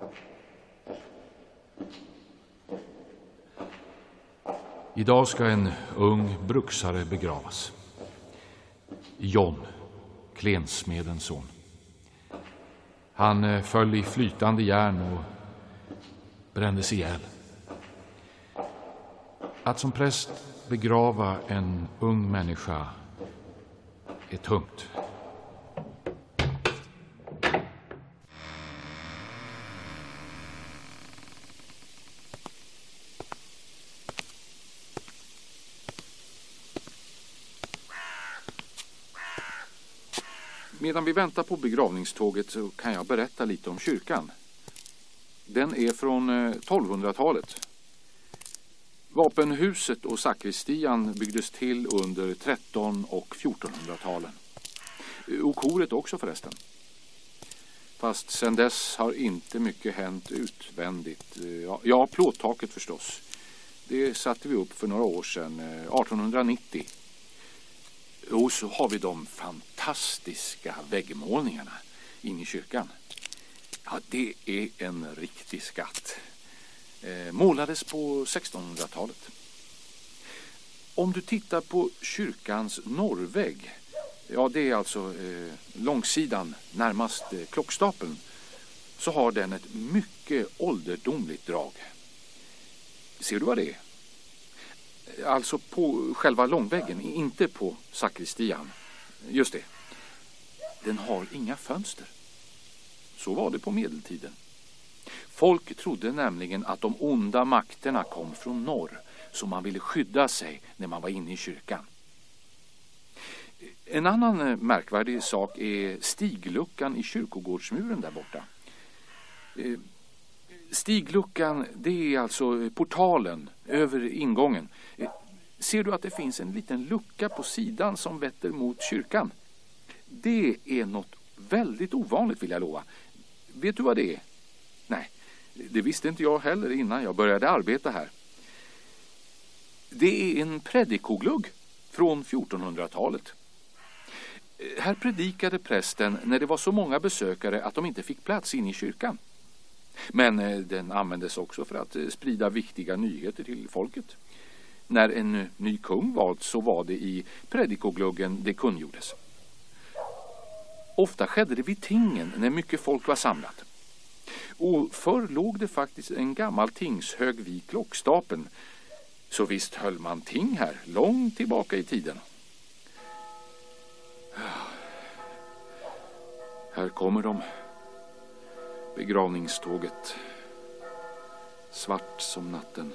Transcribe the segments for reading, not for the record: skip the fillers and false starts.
Idag ska en ung bruksare begravas. John, klensmedens son. Han föll i flytande järn och brändes ihjäl. Att som präst begrava en ung människa är tungt. Medan vi väntar på begravningståget så kan jag berätta lite om kyrkan. Den är från 1200-talet. Vapenhuset och sakristian byggdes till under 1300- och 1400-talen. Och koret också förresten. Fast sedan dess har inte mycket hänt utvändigt. Ja, plåttaket förstås. Det satte vi upp för några år sedan, 1890. Och så har vi de fantastiska väggmålningarna in i kyrkan. Ja, det är en riktig skatt. Målades på 1600-talet. Om du tittar på kyrkans norrvägg, ja det är alltså långsidan närmast klockstapeln, så har den ett mycket ålderdomligt drag. Ser du vad det är? Alltså på själva långväggen, inte på sakristian. Just det. Den har inga fönster. Så var det på medeltiden. Folk trodde nämligen att de onda makterna kom från norr, så man ville skydda sig när man var inne i kyrkan. En annan märkvärdig sak är stigluckan i kyrkogårdsmuren där borta. Stigluckan, det är alltså portalen över ingången. Ser du att det finns en liten lucka på sidan som vetter mot kyrkan? Det är något väldigt ovanligt, vill jag lova. Vet du vad det är? Nej, det visste inte jag heller innan jag började arbeta här. Det är en predikoglugg från 1400-talet. Här predikade prästen när det var så många besökare att de inte fick plats in i kyrkan. Men den användes också för att sprida viktiga nyheter till folket. När en ny kung valts så var det i predikogluggen det kungjordes. Ofta skedde det vid tingen när mycket folk var samlat. Och förr låg det faktiskt en gammal tingshög vid klockstapeln. Så visst höll man ting här långt tillbaka i tiden. Här kommer de. Begravningståget. Svart som natten.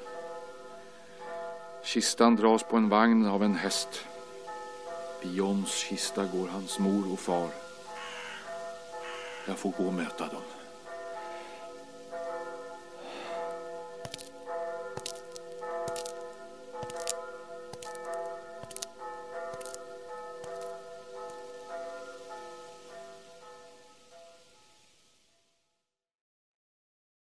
Kistan dras på en vagn av en häst. Vid Johns kista går hans mor och far. Jag får gå och möta dem.